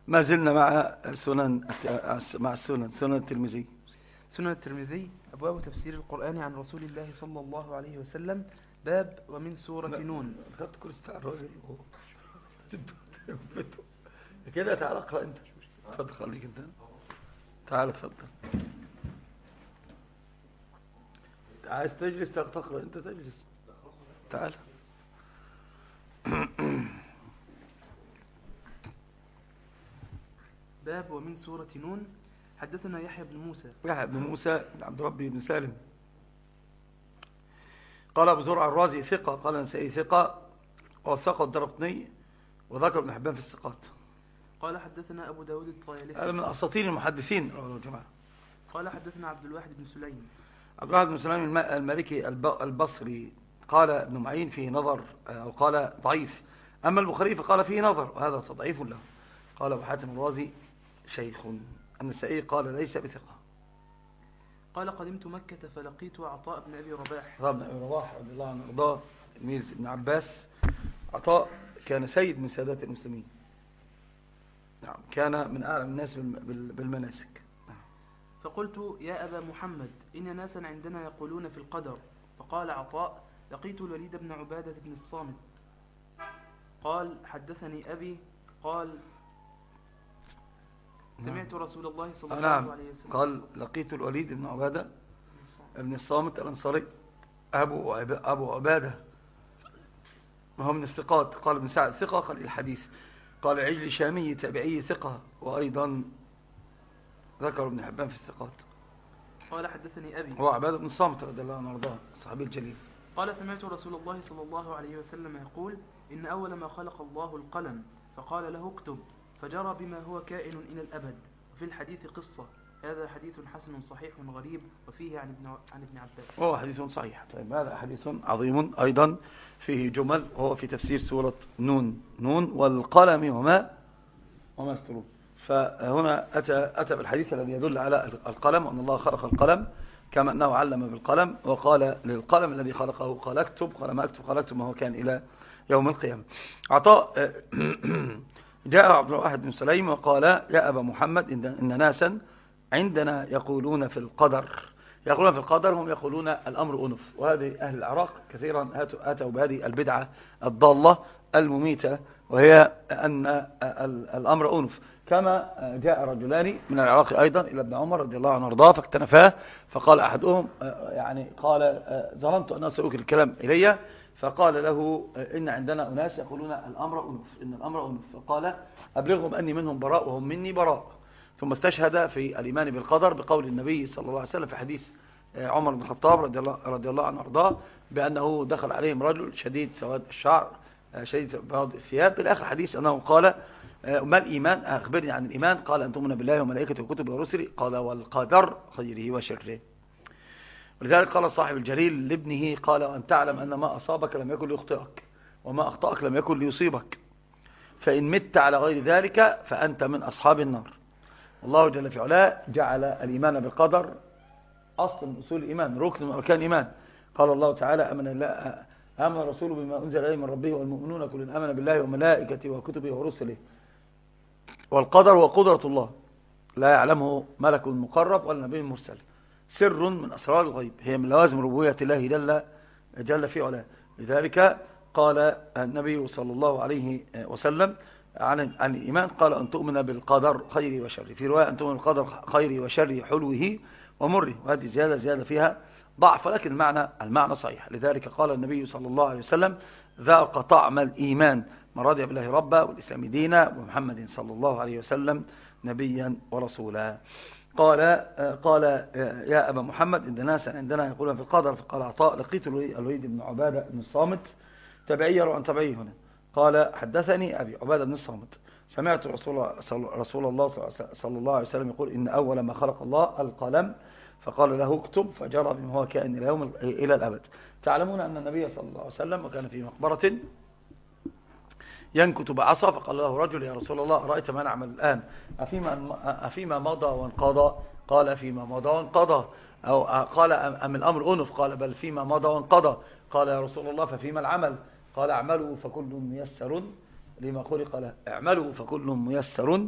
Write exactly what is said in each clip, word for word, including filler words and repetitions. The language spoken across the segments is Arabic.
ما زلنا مع سنن مع السنن سنن الترمذي. سنن الترمذي أبواب تفسير القرآن عن رسول الله صلى الله عليه وسلم. باب ومن سورة نون. خدت كرسي بتاع الراجل كده. تعال اقرا انت. اتفضل خليك انت. تعال اتفضل. عايز تجلس تقرا انت تجلس. تعال. باب ومن سورة نون. حدثنا يحيى بن موسى يحيى بن موسى بن عبد ربي بن سالم قال أبو زرع الرازي ثقة، قال نسائي ثقة، وثقة الدرقطني، وذكر ابن حبان في الثقات. قال حدثنا أبو داود الطيالسي هذا من أساطين المحدثين جماعة. قال حدثنا عبد الواحد بن سليم عبد الواحد بن سليم المالكي البصري قال ابن معين فيه نظر أو قال ضعيف، أما البخاري فقال فيه نظر وهذا تضعيف له. قال أبو حاتم الرازي شيخ. النسائي قال ليس بثقة. قال قدمت مكة فلقيت عطاء بن أبي رباح. عطاء بن أبي رباح رضي الله عنه وارضاه تلميذ ابن عباس. عطاء كان سيد من سادات المسلمين، نعم، كان من أعلم الناس بالمناسك. فقلت يا أبا محمد إن ناسا عندنا يقولون في القدر. فقال عطاء لقيت الوليد بن عبادة بن الصامت قال حدثني أبي قال سمعت رسول الله صلى الله نعم. عليه وسلم قال لقيت الوليد بن عبادة بن الصامت الأنصاري أبو أبو عبادة وهو من الثقات. قال ابن سعد ثقة قال الحديث. قال عجل شامي تابعي ثقة، وأيضا ذكر ابن حبان في الثقات. قال حدثني أبي هو عبادة بن الصامت رضي الله عنه وارضاه الصحابي الجليل. قال سمعت رسول الله صلى الله عليه وسلم يقول إن أول ما خلق الله القلم فقال له اكتب فجرى بما هو كائن إلى الأبد. وفي الحديث قصة. هذا حديث حسن صحيح غريب وفيه عن ابن عن ابن عباس. هو حديث صحيح. طيب هذا حديث عظيم أيضا فيه جمل، وهو في تفسير سورة نون نون والقلم وما وما يسطرون. فهنا أتى أتى بالحديث الذي يدل على القلم وأن الله خلق القلم كما أنه علم بالقلم، وقال للقلم الذي خلقه قال اكتب، قال ما اكتب، قال اكتب ما هو كان إلى يوم القيامة. عطاء جاء عبد الواحد بن سليم وقال يا أبا محمد إن ناسا عندنا يقولون في القدر. يقولون في القدر هم يقولون الأمر أنف، وهذه أهل العراق كثيرا أتوا بهذه البدعة الضالة المميتة، وهي أن الأمر أنف. كما جاء رجلان من العراق أيضا إلى ابن عمر رضي الله عنه وارضاه فاكتنفاه، فقال أحدهم يعني قال ظننت أن أسألك الكلام إلي، فقال له إن عندنا أناس يقولون الأمر أنف، إن الأمر أنف، فقال أبلغهم أني منهم براء وهم مني براء. ثم استشهد في الإيمان بالقدر بقول النبي صلى الله عليه وسلم في حديث عمر بن الخطاب رضي الله, رضي الله عنه وارضاه بأنه دخل عليهم رجل شديد سواد الشعر شديد بياض الثياب إلى آخر حديث، أنه قال ما الإيمان؟ أخبرني عن الإيمان. قال أن تؤمن بالله وملائكته وكتبه ورسله. قال والقدر خيره وشره. ولذلك قال صاحب الجليل لابنه قال وأن تعلم أن ما أصابك لم يكن ليخطئك وما أخطأك لم يكن ليصيبك، فإن مت على غير ذلك فأنت من أصحاب النار. الله جل في علاه جعل الإيمان بالقدر أصل من أصول الإيمان، ركن من أركان الإيمان. قال الله تعالى أمن الله آمن الرسول بما أنزل إليه من ربه والمؤمنون كل آمن بالله وملائكته وكتبه ورسله. والقدر هو قدرة الله لا يعلمه ملك مقرب ولا نبي مرسل، سر من أسرار الغيب، هي من لوازم ربوبية الله جل, جل في علاه. لذلك قال النبي صلى الله عليه وسلم عن عن الإيمان قال أن تؤمن بالقدر خيره وشره، في رواية أن تؤمن بالقدر خيره وشره حلوه ومره، وهذه زيادة زيادة فيها ضعف، لكن المعنى المعنى صحيح. لذلك قال النبي صلى الله عليه وسلم ذاق طعم الإيمان من رضي بالله ربا والإسلام دينا ومحمد صلى الله عليه وسلم نبيا ورسولا. قال قال يا أبا محمد إن ناسا عندنا يقولون في القدر. فقال عطاء لقيت الوليد بن عبادة بن الصامت تبعي وأن تبعي هنا. قال حدثني أبي عبادة بن الصامت سمعت رسول, رسول الله صلى الله عليه وسلم يقول إن أول ما خلق الله القلم فقال له اكتب فجرى بما هو كائن إلى يوم إلى الأبد. تعلمون أن النبي صلى الله عليه وسلم وكان في مقبرة ينكت بعصا، فقال له رجل يا رسول الله رأيت ما نعمل الآن أفيما, أفيما مضى وانقضى؟ قال فيما مضى وانقضى. أو قال أم الأمر أنف؟ قال بل فيما مضى وانقضى. قال يا رسول الله ففيما العمل؟ قال اعملوا فكل ميسر لما خلق له. اعملوا فكل ميسر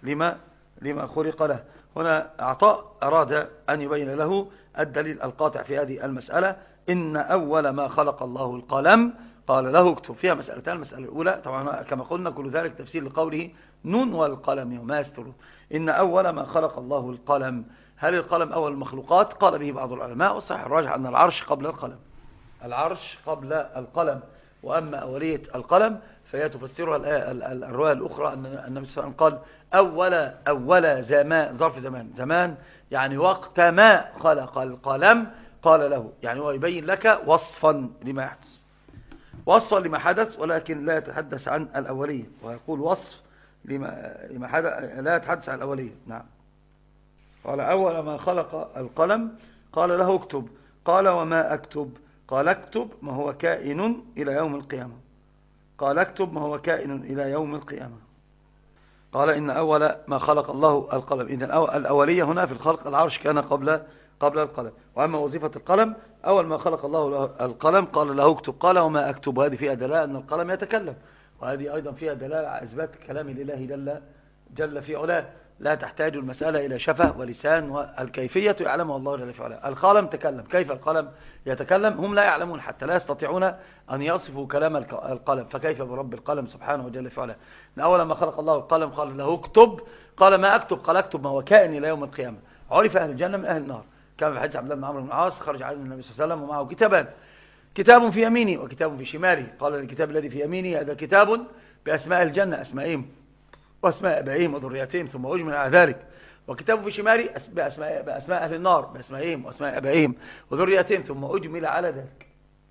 لما لما خلق له. هنا عطاء أراد أن يبين له الدليل القاطع في هذه المسألة. إن أول ما خلق الله القلم قال له اكتب. فيها مسألتان. المسألة الأولى طبعا كما قلنا كل ذلك تفسير لقوله نون والقلم وما يسطرون. إن أول ما خلق الله القلم، هل القلم أول المخلوقات؟ قال به بعض العلماء، والصحيح الراجح أن العرش قبل القلم، العرش قبل القلم. وأما أولية القلم فهي تفسرها الرواية الأخرى أن النبي صلى الله عليه وسلم قال أول أول زمان، ظرف زمان، زمان يعني وقت ما خلق القلم قال له، يعني هو يبين لك وصفا لما يحدث، وصفا لما حدث، ولكن لا يتحدث عن الأولية، ويقول وصف لما لما حدث لا يتحدث عن الأولية. نعم. قال أول ما خلق القلم قال له اكتب. قال وما أكتب؟ قال اكتب ما هو كائن إلى يوم القيامة. قال اكتب ما هو كائن إلى يوم القيامة. قال إن أول ما خلق الله القلم. إذن الأولية هنا في الخلق العرش كان قبل قبل القلم. وأما وظيفة القلم أول ما خلق الله القلم قال له اكتب. قال وما أكتب؟ هذه فيها دلالة أن القلم يتكلم، وهذه أيضا فيها دلالة على إثبات كلام الإله جل, جل في علاه، لا تحتاج المسألة إلى شفه ولسان، والكيفية يعلمها الله جل في علاه. القلم تكلم، كيف القلم يتكلم؟ هم لا يعلمون، حتى لا يستطيعون أن يصفوا كلام القلم، فكيف برب القلم سبحانه وجل في علاه. أول ما خلق الله القلم قال له اكتب. قال ما أكتب؟ قال اكتب ما هو كائن إلى يوم القيامة. عرف أهل الجنة من أهل النار، كما في حديث عبد الله بن عمرو بن العاص خرج عليه النبي صلى الله عليه وسلم ومعه كتابان، كتاب في يمينه وكتاب في شماله. قال الكتاب الذي في يمينه هذا كتاب بأسماء الجنة، أسمائهم وأسماء أبائهم وذرياتهم ثم أجمل على ذلك. وكتاب في شماله بأسماء, بأسماء أهل النار بأسمائهم وأسماء أبائهم وذرياتهم ثم أجمل على ذلك.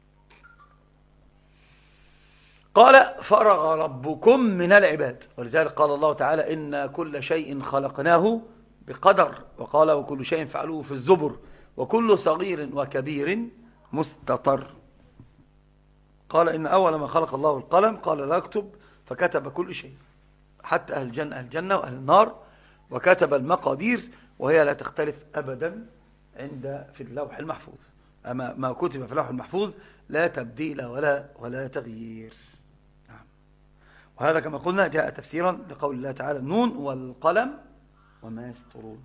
قال فرغ ربكم من العباد، ولذلك قال الله تعالى إن كل شيء خلقناه بقدر. وقال وكل شيء فعلوه في الزبر وكل صغير وكبير مستطر. قال إن أول ما خلق الله القلم قال لا اكتب، فكتب كل شيء حتى أهل الجنة أهل الجنة وأهل النار، وكتب المقادير، وهي لا تختلف أبدا عند في اللوح المحفوظ. أما ما كتب في اللوح المحفوظ لا تبديل ولا ولا تغيير. نعم. وهذا كما قلنا جاء تفسيرا لقول الله تعالى نون والقلم وما يسطرون.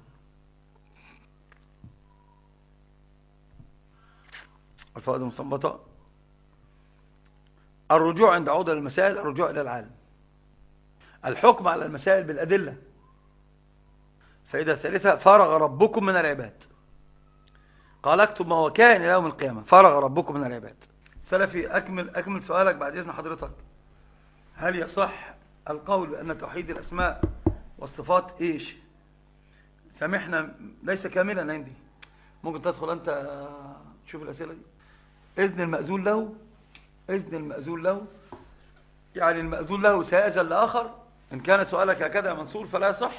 الفوائد المستنبطة: الرجوع عند عودة المسائل الرجوع إلى العالم، الحكم على المسائل بالأدلة. فإذا الثالثة فرغ ربكم من العباد، قال اكتب ما هو كائن إلى يوم القيامة. فرغ ربكم من العباد. سلفي أكمل, أكمل سؤالك بعد إذن حضرتك. هل يصح القول بأن توحيد الأسماء والصفات إيش؟ سامحنا ليس كاملا عندي، ممكن تدخل أنت تشوف الأسئلة دي. إذن المأذون له، إذن المأذون له يعني المأذون له سيأذن لآخر. إن كان سؤالك هكذا منصور فلا صح.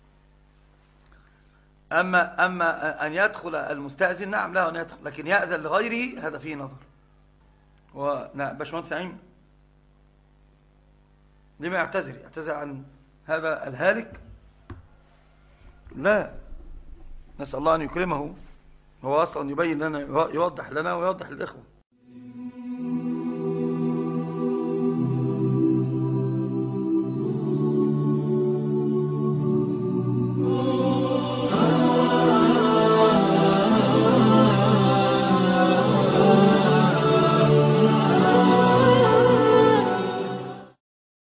أما, أما أن يدخل المستأذن نعم له أن يدخل، لكن يأذن لغيره هذا فيه نظر. ونعم باشمهندس سعيم لما يعتذر؟ يعتذر عن هذا الهالك؟ لا، نسأل الله أن يكرمه، هو أصلا يبين لنا، يوضح لنا ويوضح للإخوة.